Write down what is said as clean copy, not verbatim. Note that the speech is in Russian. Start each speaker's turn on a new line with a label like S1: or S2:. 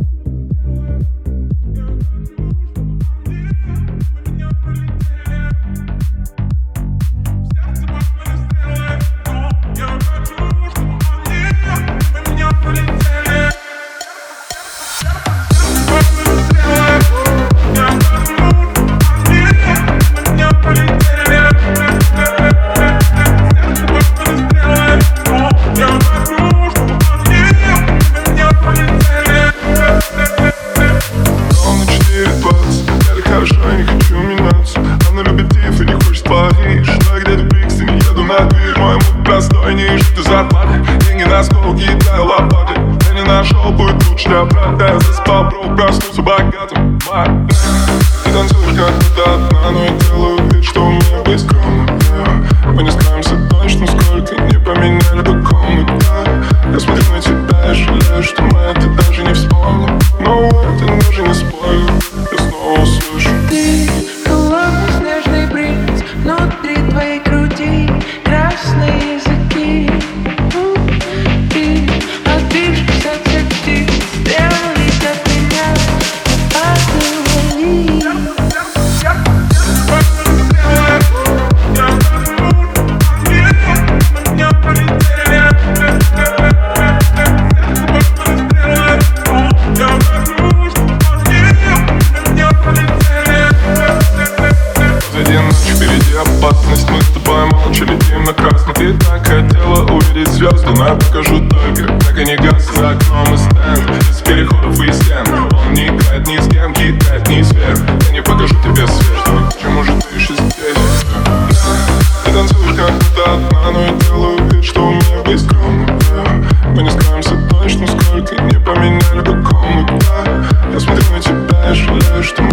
S1: Я не хочу меняться. Она любит Тиф и не хочет Париж. Но я где-то в Брикстоне еду на движ. Мой мук простой, не ищу ты зарплаты. Деньги на стол, кидаю лопаты. Я не нашел, будет лучше для брата. Я заспал, бро, проснулся богатым. Ты танцуешь как будто одна, но я делаю вид, что у меня быть скромным. Мы не скроемся точно, сколько не поменяли бы комнату. Я смотрю на тебя и жалею, что мы это даже не вспомним. Но это даже не спорю, я снова услышу.
S2: Ты холодный снежный бриз, внутри твоей груди красные языки. Ты отбившись от всех птиц, сделались от меня, отвали.
S1: Впереди опасность, мы с тобой молча летим на красный. Ты так хотела увидеть звезды, но я покажу только, как они гаснут. За окном и стенд, без переходов и стен. Он не играет ни с кем, кидает ни сфер. Я не покажу тебе свет, почему же ты еще здесь? Ты танцуешь как будто одна, но я делаю вид, что у меня быть скромным. Мы не скроемся точно, сколько не поменяли бы комнату. Я смотрю на тебя и жалею, что